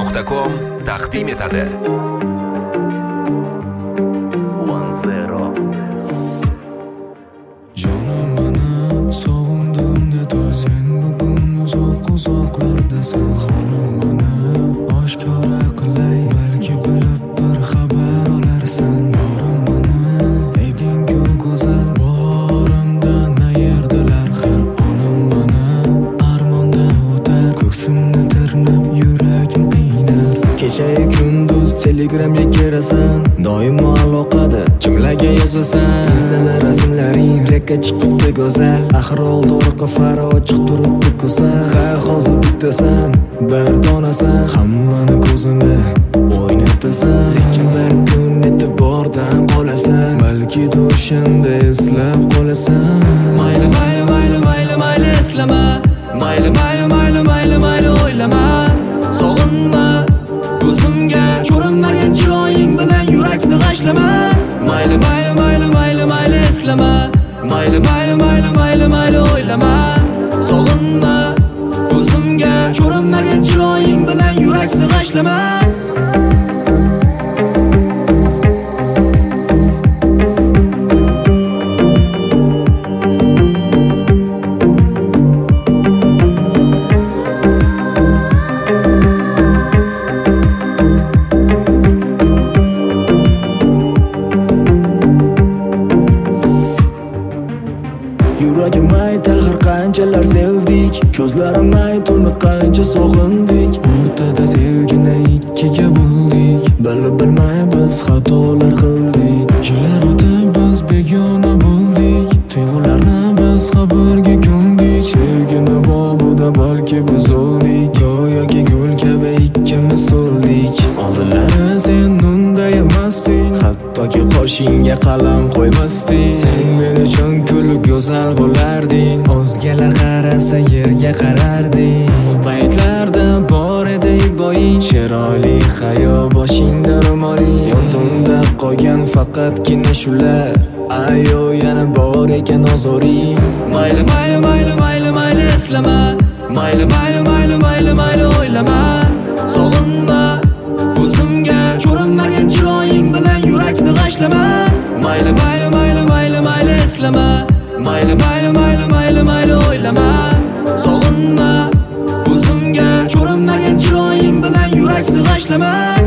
Mobilmundo.com taqdim etadi. Jonim meni sog'indim dedi, sen bugun uzoqlardasan. Xonim meni oshkora qilay, balki bilib bir xabar olarsan. Yorim meni eding-ku go'zal, borimdan nayerdilar har onim meni armonda o'tar, ko'ksimni tirnab yuragim qiynar. Kecha-yu kunduz telegramga kirasan, doimo aloqada kimlarga yozasan? Instada rasmlaring rekka chiqibdi go'zal, axir oldi orqa fari ochiq turibdi go'zal. Ha hozir bittasan, bir donasan, hammani ko'zini o'ynatasan, lekin bir kun e'tibordan qolasan, balki o'shanda eslab qolasan. Mayli mayli mayli mayli mayli eslama, mayli mayli mayli mayli mayli o'ylama, sog'inma o'zimga ko'rinmagan chiroying bilan yurakni g'ashlama. Mayli mayli mayli mayli mayli eslama, mayli mayli mayli mayli mayli o'ylama, sog'inma o'zimga ko'rinmagan chiroying bilan yurakni g'ashlama. Yuragim aytar har qanchalar sevdik, ko'zlarim aytuni qancha sog'indik. O'rtada sevgini ikkiga bo'ldik, bilib bilmay biz xatolar qildik. Yillar o'tib biz begona bo'ldik, tuyg'ularni biz xabarga ko'ndik. Sevgini bobida balki biz o'ldik, go'yoki gul kabi ikkimiz so'ldik. Oldinlari sen unday emasding, hattoki qoshingga qalam qo'ymasding. Sen men uchun kulib go'zal bo'larding, o'zgalar qarasa yerga qararding. U paytlarda bor edi iboing, chiroyli hayo boshingda ro'moling. Yodimda qolgan faqatgina shular, ayo yana bor ekan ozoring. Mayli mayli mayli mayli mayli eslama, mayli mayli mayli mayli mayli o'ylama, sog'inma o'zimga ko'rinmagan chiroying bilan yurakni g'ashlama. Mayli mayli mayli mayli mayli eslama, mayli mayli mayli mayli mayli o'ylama, sog'inma o'zimga ko'rinmagan chiroying bilan yurakni g'ashlama.